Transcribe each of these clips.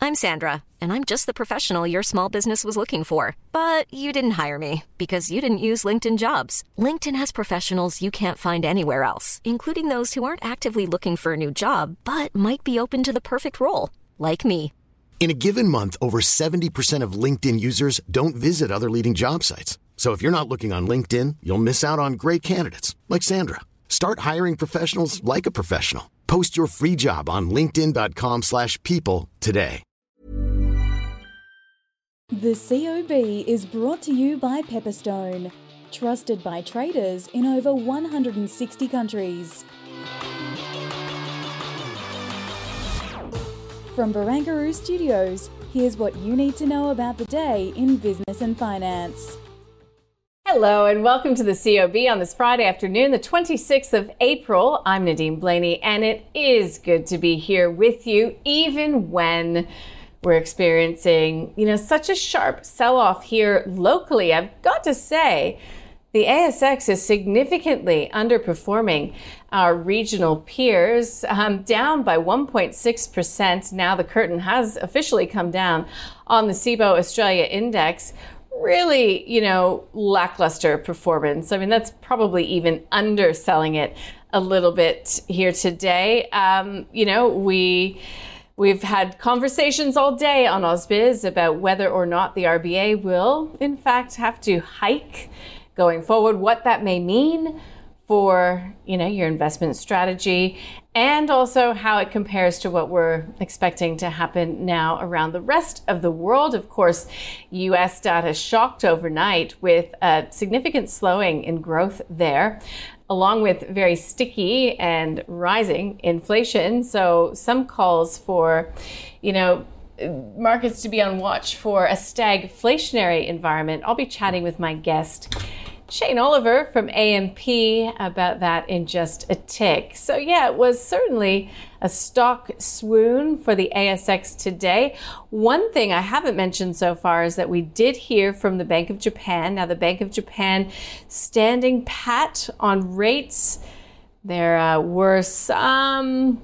I'm Sandra, and I'm just the professional your small business was looking for. But you didn't hire me because you didn't use LinkedIn Jobs. LinkedIn has professionals you can't find anywhere else, including those who aren't actively looking for a new job, but might be open to the perfect role, like me. In a given month, over 70% of LinkedIn users don't visit other leading job sites. So if you're not looking on LinkedIn, you'll miss out on great candidates like Sandra. Start hiring professionals like a professional. Post your free job on linkedin.com/people today. The COB is brought to you by Pepperstone, trusted by traders in over 160 countries. From Barangaroo Studios, here's what you need to know about the day in business and finance. Hello and welcome to the COB on this Friday afternoon, the 26th of April. I'm Nadine Blaney, and it is good to be here with you, even when we're experiencing, such a sharp sell-off here locally. I've got to say, the ASX is significantly underperforming our regional peers, down by 1.6%. Now the curtain has officially come down on the Cboe Australia Index. Really, lackluster performance. I mean, that's probably even underselling it a little bit here today. We've had conversations all day on AusBiz about whether or not the RBA will, in fact, have to hike going forward, what that may mean for, your investment strategy, and also how it compares to what we're expecting to happen now around the rest of the world. Of course, US data shocked overnight with a significant slowing in growth there, along with very sticky and rising inflation. So some calls for, markets to be on watch for a stagflationary environment. I'll be chatting with my guest, Shane Oliver from AMP, about that in just a tick. So yeah, it was certainly a stock swoon for the ASX today. One thing I haven't mentioned so far is that we did hear from the Bank of Japan. Now the Bank of Japan standing pat on rates. There were some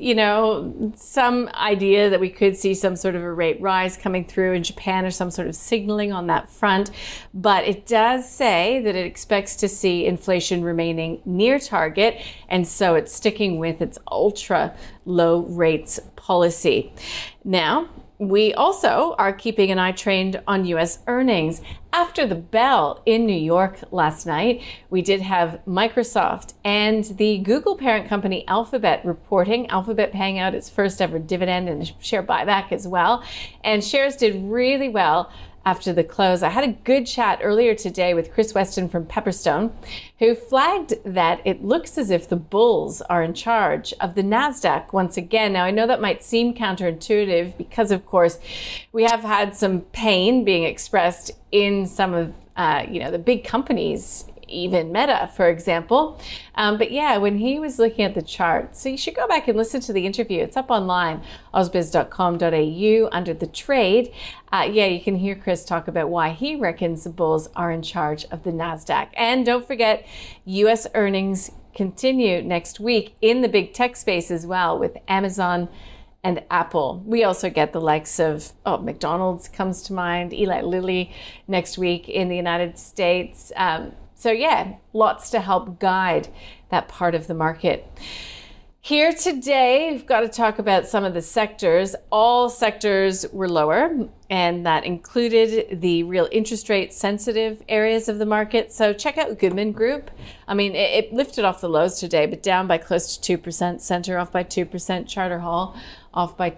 idea that we could see some sort of a rate rise coming through in Japan or some sort of signaling on that front. But it does say that it expects to see inflation remaining near target. And so it's sticking with its ultra low rates policy. Now, we also are keeping an eye trained on U.S. earnings. After the bell in New York last night, we did have Microsoft and the Google parent company Alphabet reporting. Alphabet paying out its first ever dividend and share buyback as well. And shares did really well after the close. I had a good chat earlier today with Chris Weston from Pepperstone, who flagged that it looks as if the bulls are in charge of the NASDAQ once again. Now, I know that might seem counterintuitive because, of course, we have had some pain being expressed in some of, the big companies, even Meta, for example. But yeah, when he was looking at the chart, so you should go back and listen to the interview. It's up online, ausbiz.com.au under the trade. You can hear Chris talk about why he reckons the bulls are in charge of the NASDAQ. And don't forget, US earnings continue next week in the big tech space as well, with Amazon and Apple. We also get the likes of, McDonald's comes to mind, Eli Lilly next week in the United States. So yeah, lots to help guide that part of the market. Here today, we've got to talk about some of the sectors. All sectors were lower, and that included the real interest rate sensitive areas of the market. So check out Goodman Group. I mean, it lifted off the lows today, but down by close to 2%. Center off by 2%. Charter Hall off by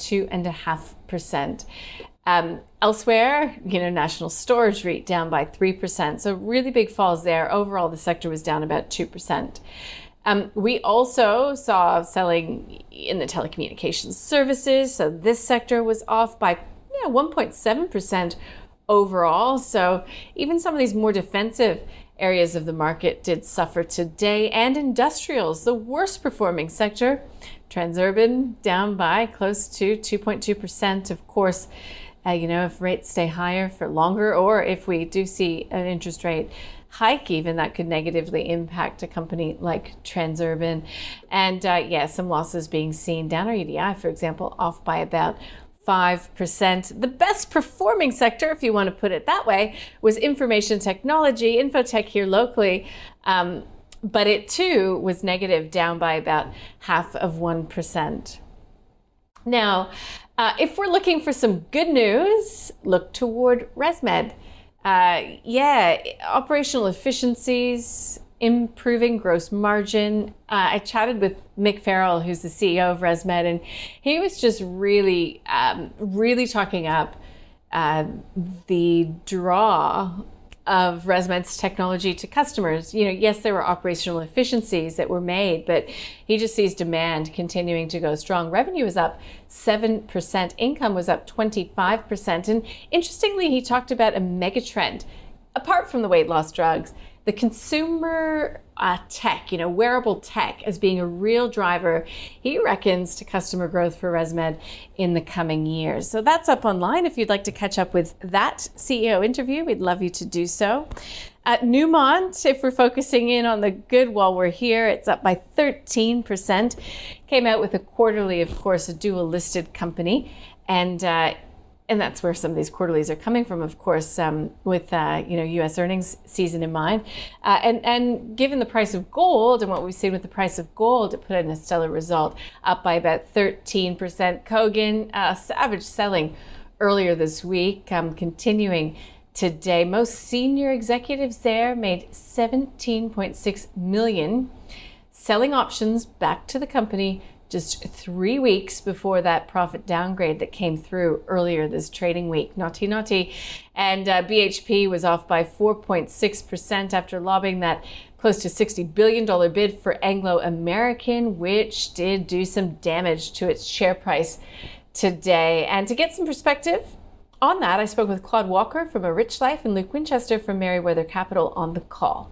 2.5%. Elsewhere, National Storage REIT down by 3%. So really big falls there. Overall, the sector was down about 2%. We also saw selling in the telecommunications services. So this sector was off by 1.7% overall. So even some of these more defensive areas of the market did suffer today. And industrials, the worst performing sector, Transurban down by close to 2.2%. Of course, if rates stay higher for longer, or if we do see an interest rate hike even, that could negatively impact a company like Transurban. And some losses being seen. Downer EDI, for example, off by about 5%. The best performing sector, if you want to put it that way, was information technology, Infotech here locally. But it too was negative, down by about 0.5%. Now, if we're looking for some good news, look toward ResMed. Operational efficiencies, improving gross margin. I chatted with Mick Farrell, who's the CEO of ResMed, and he was just really talking up the draw of ResMed's technology to customers. Yes, there were operational efficiencies that were made, but he just sees demand continuing to go strong. Revenue was up 7%, income was up 25%. And interestingly, he talked about a mega trend, apart from the weight loss drugs, the consumer tech, wearable tech as being a real driver, he reckons, to customer growth for ResMed in the coming years. So that's up online. If you'd like to catch up with that CEO interview, we'd love you to do so. At Newmont, if we're focusing in on the good while we're here, it's up by 13%. Came out with a quarterly, of course, a dual listed company. And that's where some of these quarterlies are coming from, of course, with U.S. earnings season in mind. And given the price of gold and what we've seen with the price of gold, it put in a stellar result, up by about 13%. Kogan, savage selling earlier this week, continuing today. Most senior executives there made $17.6 million selling options back to the company just 3 weeks before that profit downgrade that came through earlier this trading week. Naughty. And BHP was off by 4.6% after lobbying that close to $60 billion bid for Anglo American, which did do some damage to its share price today. And to get some perspective on that, I spoke with Claude Walker from A Rich Life and Luke Winchester from Merriweather Capital on the call.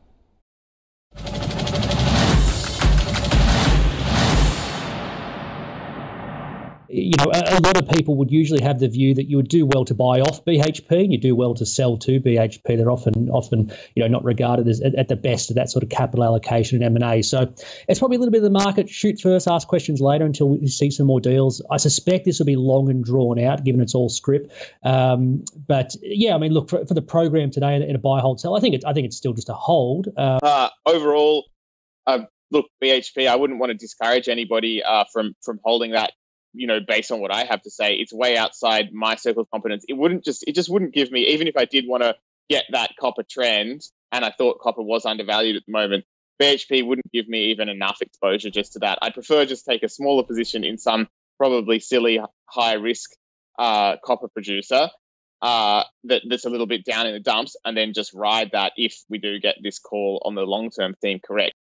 A lot of people would usually have the view that you would do well to buy off BHP and you do well to sell to BHP. They're often not regarded as at the best of that sort of capital allocation and M&A. So it's probably a little bit of the market. Shoot first, ask questions later until we see some more deals. I suspect this will be long and drawn out, given it's all scrip. But look, for the program today in a buy, hold, sell, I think it's still just a hold. Overall, look, BHP, I wouldn't want to discourage anybody from holding that. Based on what I have to say, it's way outside my circle of competence. It just wouldn't give me, even if I did want to get that copper trend and I thought copper was undervalued at the moment, BHP wouldn't give me even enough exposure just to that. I'd prefer just take a smaller position in some probably silly high risk copper producer that's a little bit down in the dumps, and then just ride that if we do get this call on the long term theme correct.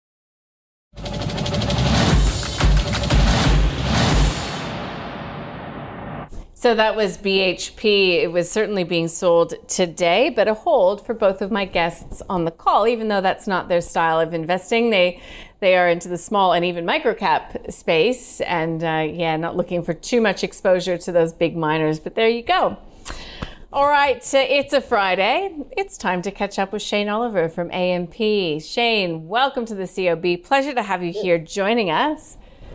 So that was BHP. It was certainly being sold today, but a hold for both of my guests on the call, even though that's not their style of investing. They are into the small and even microcap space and not looking for too much exposure to those big miners. But there you go. All right, it's a Friday. It's time to catch up with Shane Oliver from AMP. Shane, welcome to the COB. Pleasure to have you here joining us.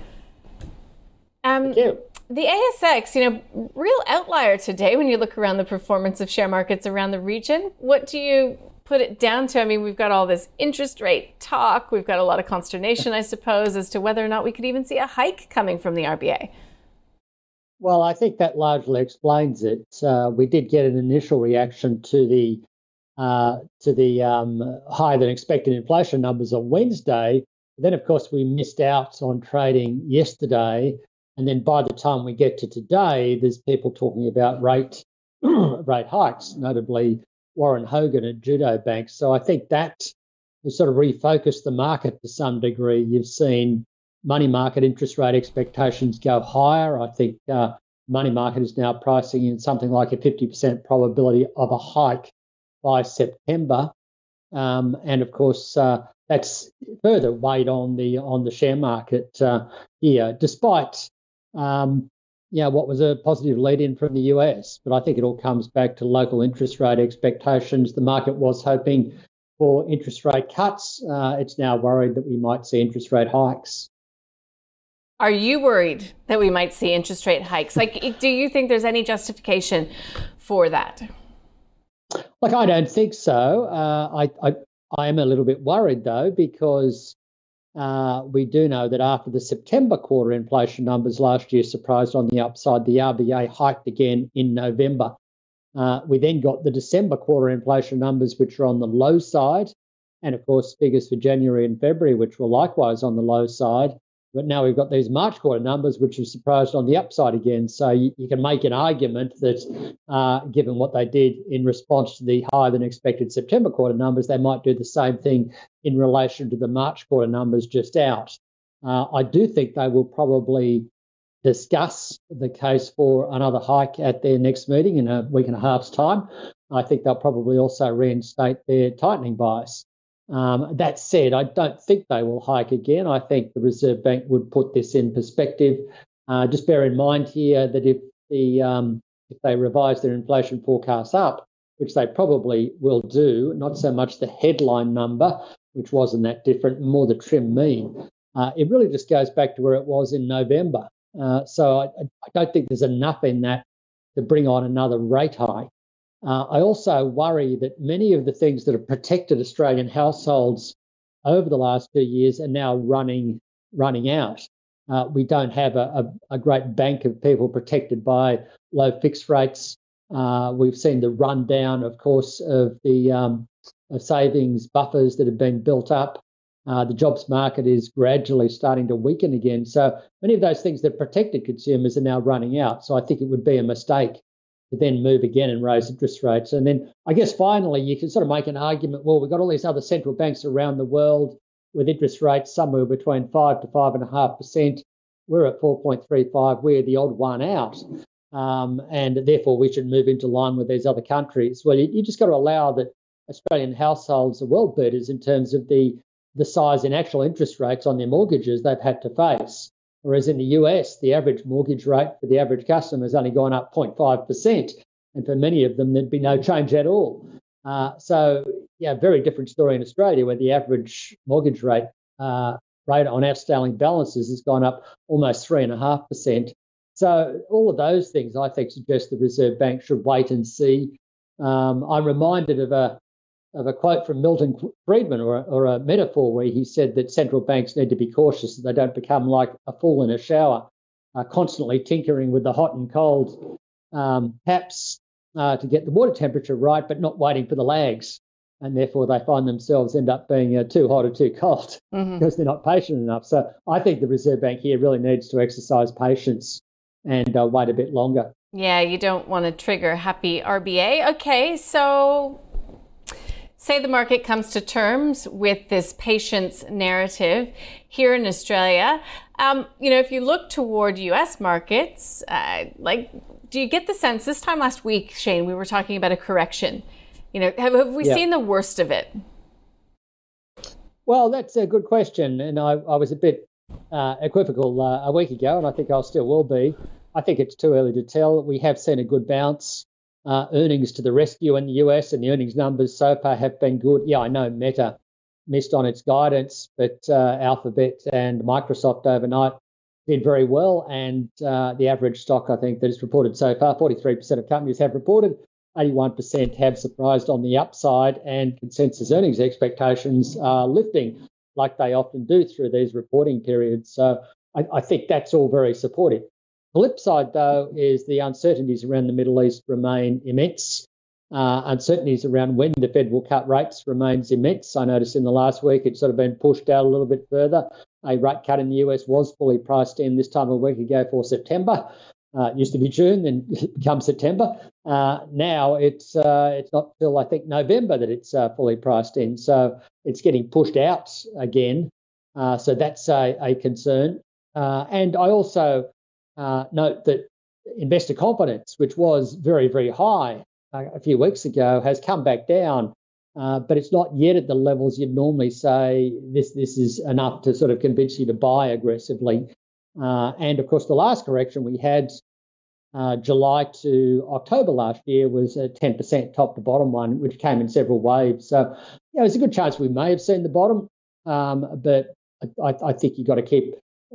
Thank you. The ASX, real outlier today when you look around the performance of share markets around the region. What do you put it down to? I mean, we've got all this interest rate talk. We've got a lot of consternation, I suppose, as to whether or not we could even see a hike coming from the RBA. Well, I think that largely explains it. We did get an initial reaction to the higher than expected inflation numbers on Wednesday. Then, of course, we missed out on trading yesterday. And then by the time we get to today, there's people talking about rate hikes, notably Warren Hogan at Judo Bank. So I think that has sort of refocused the market to some degree. You've seen money market interest rate expectations go higher. I think money market is now pricing in something like a 50% probability of a hike by September. And of course, that's further weighed on the share market here, despite what was a positive lead-in from the US. But I think it all comes back to local interest rate expectations. The market was hoping for interest rate cuts. It's now worried that we might see interest rate hikes. Are you worried that we might see interest rate hikes? Like, do you think there's any justification for that? Look, I don't think so. I am a little bit worried, though, because we do know that after the September quarter inflation numbers last year surprised on the upside, the RBA hiked again in November. We then got the December quarter inflation numbers, which are on the low side, and of course figures for January and February, which were likewise on the low side. But now we've got these March quarter numbers, which have surprised on the upside again. So you can make an argument that given what they did in response to the higher than expected September quarter numbers, they might do the same thing in relation to the March quarter numbers just out. I do think they will probably discuss the case for another hike at their next meeting in a week and a half's time. I think they'll probably also reinstate their tightening bias. That said, I don't think they will hike again. I think the Reserve Bank would put this in perspective. Just bear in mind here that if they revise their inflation forecasts up, which they probably will do, not so much the headline number, which wasn't that different, more the trim mean, it really just goes back to where it was in November. So I don't think there's enough in that to bring on another rate hike. I also worry that many of the things that have protected Australian households over the last 2 years are now running out. We don't have a great bank of people protected by low fixed rates. We've seen the rundown, of course, of the savings buffers that have been built up. The jobs market is gradually starting to weaken again. So many of those things that protected consumers are now running out. So I think it would be a mistake to then move again and raise interest rates. And then I guess finally you can sort of make an argument, well, we've got all these other central banks around the world with interest rates somewhere between 5 to 5.5%. We're at 4.35. We're the odd one out. And therefore we should move into line with these other countries. Well, you just got to allow that Australian households are world beaters in terms of the size in actual interest rates on their mortgages they've had to face. Whereas in the US, the average mortgage rate for the average customer has only gone up 0.5%. And for many of them, there'd be no change at all. So, very different story in Australia, where the average mortgage rate on outstanding balances has gone up almost 3.5%. So all of those things, I think, suggest the Reserve Bank should wait and see. I'm reminded of a quote from Milton Friedman, or a metaphor where he said that central banks need to be cautious that they don't become like a fool in a shower, constantly tinkering with the hot and cold taps to get the water temperature right, but not waiting for the lags. And therefore they find themselves end up being too hot or too cold because they're not patient enough. So I think the Reserve Bank here really needs to exercise patience and wait a bit longer. Yeah, you don't want to trigger happy RBA. Okay, so say the market comes to terms with this patience narrative here in Australia. If you look toward US markets, do you get the sense this time last week, Shane, we were talking about a correction? Have we seen the worst of it? Well, that's a good question. And I was a bit equivocal a week ago, and I think I still will be. I think it's too early to tell. We have seen a good bounce. Earnings to the rescue in the US, and the earnings numbers so far have been good. Yeah, I know Meta missed on its guidance, but Alphabet and Microsoft overnight did very well. And the average stock, I think, that is reported so far, 43% of companies have reported, 81% have surprised on the upside, and consensus earnings expectations are lifting like they often do through these reporting periods. So I think that's all very supportive. The flip side, though, is the uncertainties around the Middle East remain immense. Uncertainties around when the Fed will cut rates remains immense. I noticed in the last week it's sort of been pushed out a little bit further. A rate cut in the US was fully priced in this time a week ago for September. It used to be June, then it becomes September. Now it's not till I think November that it's fully priced in. So it's getting pushed out again. So that's a concern. And I also note that investor confidence, which was very, very high a few weeks ago, has come back down, but it's not yet at the levels you'd normally say this is enough to sort of convince you to buy aggressively. And of course, the last correction we had July to October last year was a 10% top to bottom one, which came in several waves. So there's a good chance we may have seen the bottom, but I think you've got to keep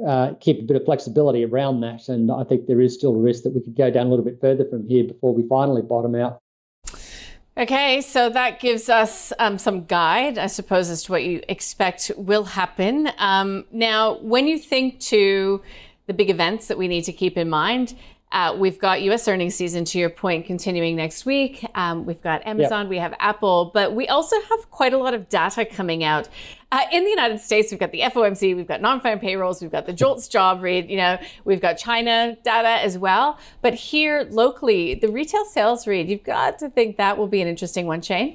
keep a bit of flexibility around that. And I think there is still a risk that we could go down a little bit further from here before we finally bottom out. Okay, so that gives us some guide, I suppose, as to what you expect will happen. Now, when you think to the big events that we need to keep in mind, we've got U.S. earnings season, to your point, continuing next week. We've got Amazon, we have Apple, but we also have quite a lot of data coming out. In the United States, we've got the FOMC, we've got non-farm payrolls, we've got the JOLTS job read, we've got China data as well. But here locally, the retail sales read, you've got to think that will be an interesting one, Shane.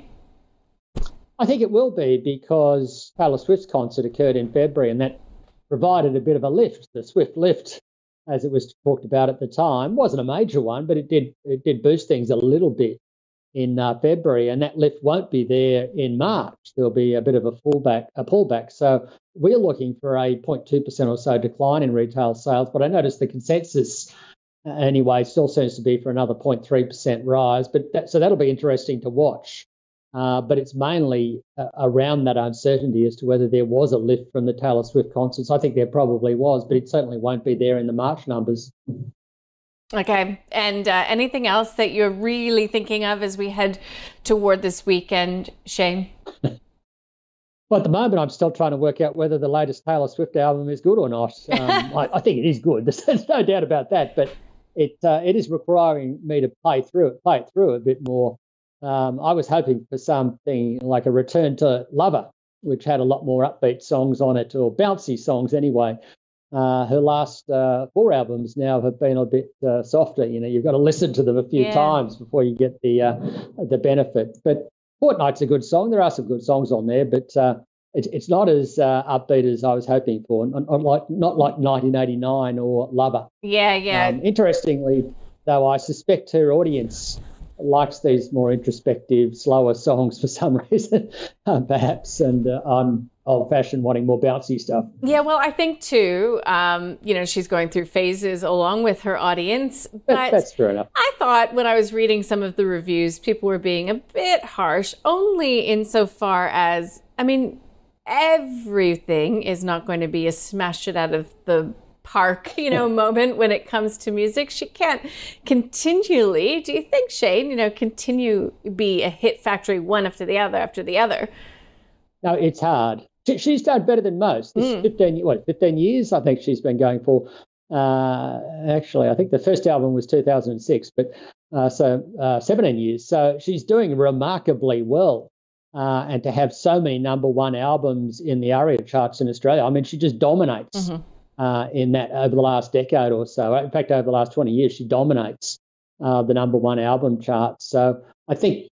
I think it will be, because Taylor Swift's concert occurred in February, and that provided a bit of a lift. The Swift lift, as it was talked about at the time, wasn't a major one, but it did boost things a little bit in February, and that lift won't be there in March. There'll be a bit of a pullback. So we're looking for a 0.2% or so decline in retail sales, but I noticed the consensus anyway still seems to be for another 0.3% rise. So that'll be interesting to watch. But it's mainly around that uncertainty as to whether there was a lift from the Taylor Swift concerts. I think there probably was, but it certainly won't be there in the March numbers. Okay. And anything else that you're really thinking of as we head toward this weekend, Shane? Well, at the moment, I'm still trying to work out whether the latest Taylor Swift album is good or not. I think it is good. There's no doubt about that. But it is requiring me to play it through a bit more. I was hoping for something like a return to Lover, which had a lot more upbeat songs on it, or bouncy songs anyway. Her last 4 albums now have been a bit softer. You've got to listen to them a few times before you get the benefit. But Fortnight's a good song. There are some good songs on there, but it's not as upbeat as I was hoping for. Not like 1989 or Lover. Yeah. Interestingly, though, I suspect her audience likes these more introspective, slower songs for some reason, perhaps, and I'm old-fashioned, wanting more bouncy stuff. Yeah, well, I think too, she's going through phases along with her audience. But that's fair enough. I thought when I was reading some of the reviews, people were being a bit harsh, only insofar as, everything is not going to be a smash it out of the park, moment when it comes to music. She can't continually, do you think, Shane, continue be a hit factory one after the other? No, it's hard. She's done better than most. This 15 years I think she's been going for. Actually, I think the first album was 2006, but 17 years. So she's doing remarkably well. And to have so many number one albums in the ARIA charts in Australia, she just dominates. In that over the last decade or so. In fact, over the last 20 years, she dominates the number one album chart. So I think,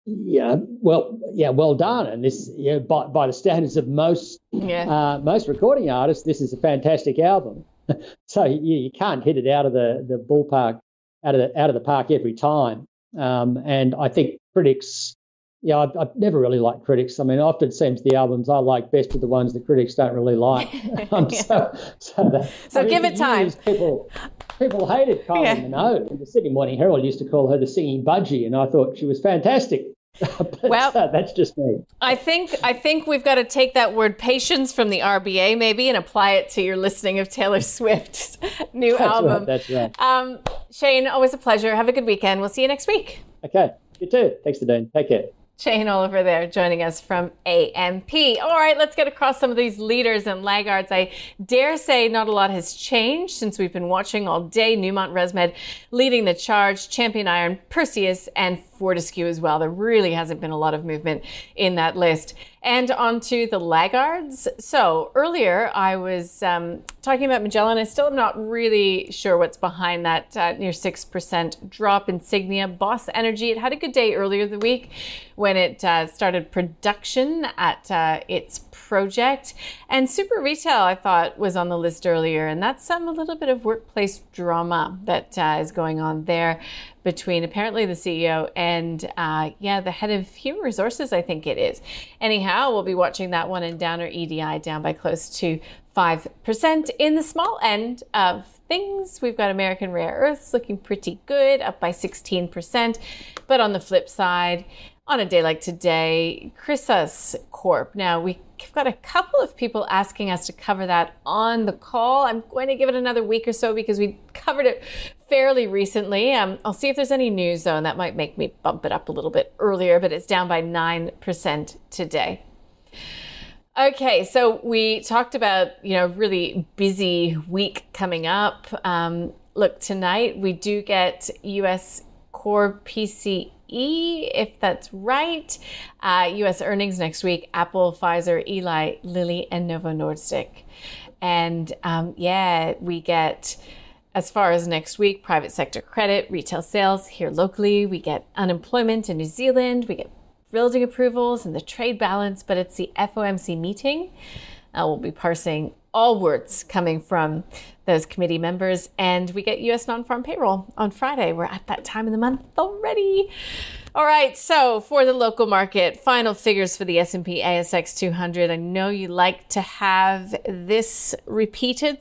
well done. And this, by the standards of most recording artists, this is a fantastic album. So you can't hit it out of the ballpark, out of the park every time. And I think critics. I've never really liked critics. Often it seems the albums I like best are the ones that critics don't really like. So give it time. People hated Kylie Minogue. The Sydney Morning Herald used to call her the singing budgie, and I thought she was fantastic. But that's just me. I think we've got to take that word patience from the RBA maybe and apply it to your listening of Taylor Swift's new album. That's right. Shane, always a pleasure. Have a good weekend. We'll see you next week. Okay. You too. Thanks, Nadine. Take care. Shane Oliver there joining us from AMP. All right, let's get across some of these leaders and laggards. I dare say not a lot has changed since we've been watching all day. Newmont ResMed leading the charge, Champion Iron, Perseus, and Fortescue as well. There really hasn't been a lot of movement in that list. And on to the laggards. So earlier I was talking about Magellan. I still am not really sure what's behind that near 6% drop. Insignia, Boss Energy, it had a good day earlier the week when it started production at its project. And Super Retail, I thought, was on the list earlier. And that's a little bit of workplace drama that is going on there between apparently the CEO and the head of human resources, I think it is. Anyhow, we'll be watching that one, and Downer EDI down by close to 5%. In the small end of things, we've got American Rare Earths looking pretty good, up by 16%. But on the flip side, on a day like today, Chrysos Corp. Now, we week. I've got a couple of people asking us to cover that on the call. I'm going to give it another week or so because we covered it fairly recently. I'll see if there's any news, though, and that might make me bump it up a little bit earlier, but it's down by 9% today. Okay, so we talked about, really busy week coming up. Look, tonight we do get U.S. core PCE, if that's right. U.S. earnings next week, Apple, Pfizer, Eli Lilly, and Novo Nordisk. And we get, as far as next week, private sector credit, retail sales here locally. We get unemployment in New Zealand. We get building approvals and the trade balance, but it's the FOMC meeting. We'll be parsing all words coming from those committee members, and we get U.S. non-farm payroll on Friday. We're at that time of the month already. All right, so for the local market, final figures for the S&P ASX 200. I know you like to have this repeated,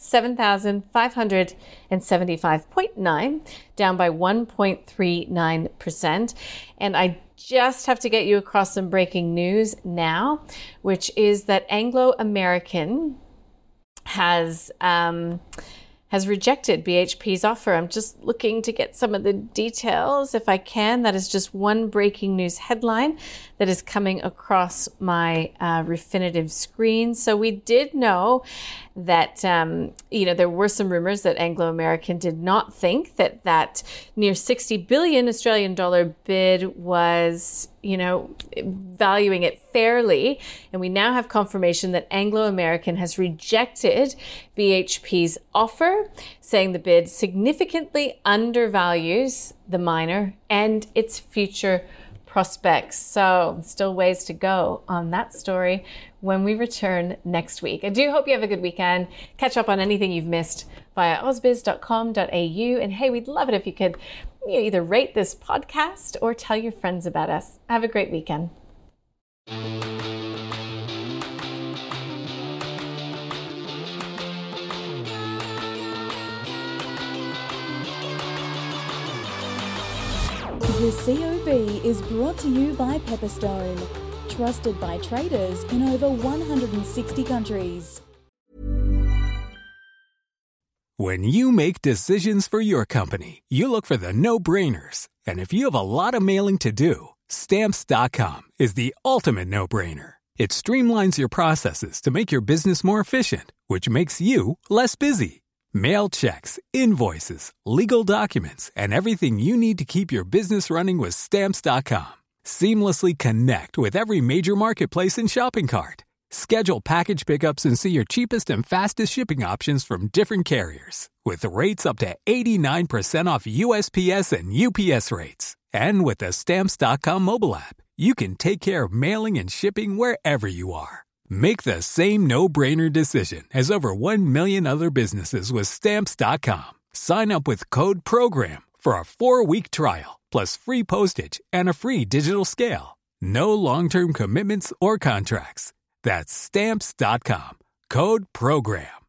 7,575.9, down by 1.39%. And I just have to get you across some breaking news now, which is that Anglo American has rejected BHP's offer. I'm just looking to get some of the details if I can. That is just one breaking news headline that is coming across my Refinitiv screen. So we did know that, there were some rumors that Anglo American did not think that near 60 billion Australian dollar bid was, valuing it fairly. And we now have confirmation that Anglo American has rejected BHP's offer, saying the bid significantly undervalues the miner and its future prospects. So still ways to go on that story when we return next week. I do hope you have a good weekend. Catch up on anything you've missed via ausbiz.com.au. And hey, we'd love it if you could either rate this podcast or tell your friends about us. Have a great weekend. The COB is brought to you by Pepperstone, trusted by traders in over 160 countries. When you make decisions for your company, you look for the no-brainers. And if you have a lot of mailing to do, Stamps.com is the ultimate no-brainer. It streamlines your processes to make your business more efficient, which makes you less busy. Mail checks, invoices, legal documents, and everything you need to keep your business running with Stamps.com. Seamlessly connect with every major marketplace and shopping cart. Schedule package pickups and see your cheapest and fastest shipping options from different carriers, with rates up to 89% off USPS and UPS rates. And with the Stamps.com mobile app, you can take care of mailing and shipping wherever you are. Make the same no-brainer decision as over 1 million other businesses with Stamps.com. Sign up with code PROGRAM for a 4-week trial, plus free postage and a free digital scale. No long-term commitments or contracts. That's Stamps.com. Code PROGRAM.